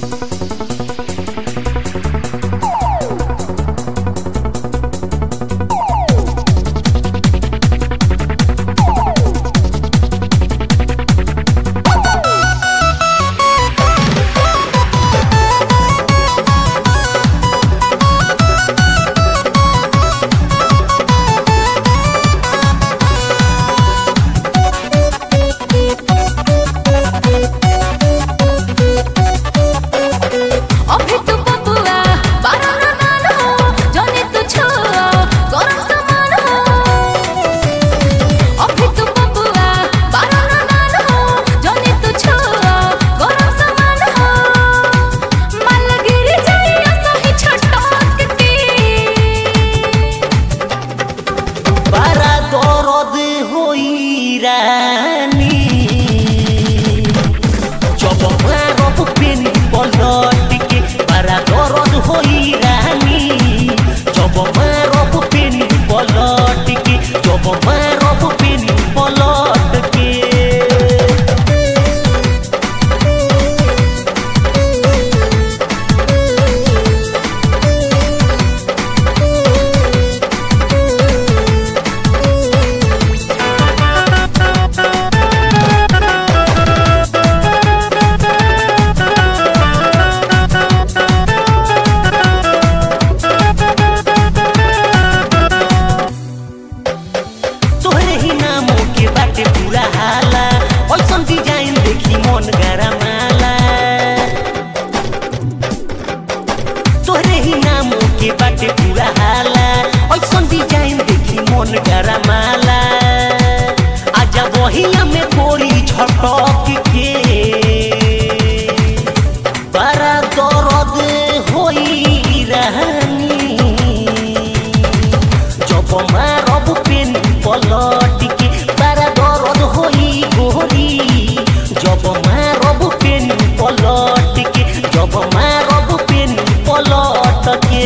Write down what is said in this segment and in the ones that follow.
बाटे पूरा हाला ऐसन डिजाइन देखी मन गरमाला आजा बहिया में कोरी झटक के बड़ा दर्द होई रहनी जब मारब पेन पलट के बड़ा दर्द होई गोरी जब मारब पेन पलट के जब मारब पेन पलट के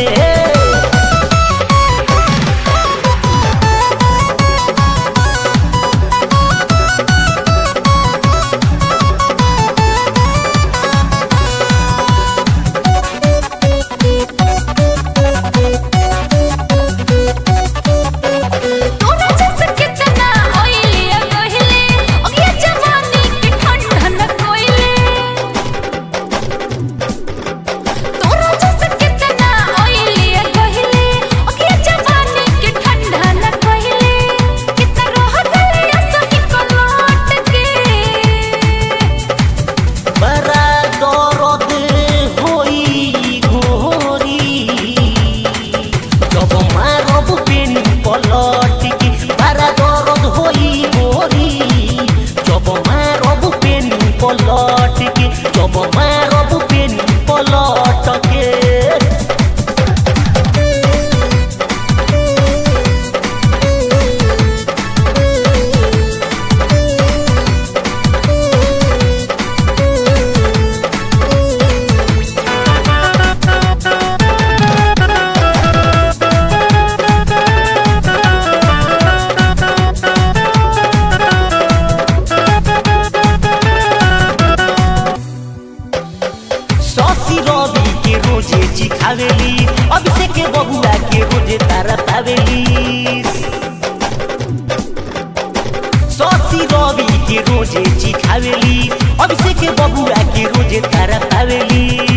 खावेली अभिषेक के बहुआ के रोजे तारा पावेली सौसी रवि के रोजे जी खावेली अभिषेक के बहुआ के रोजे तारा पावेली।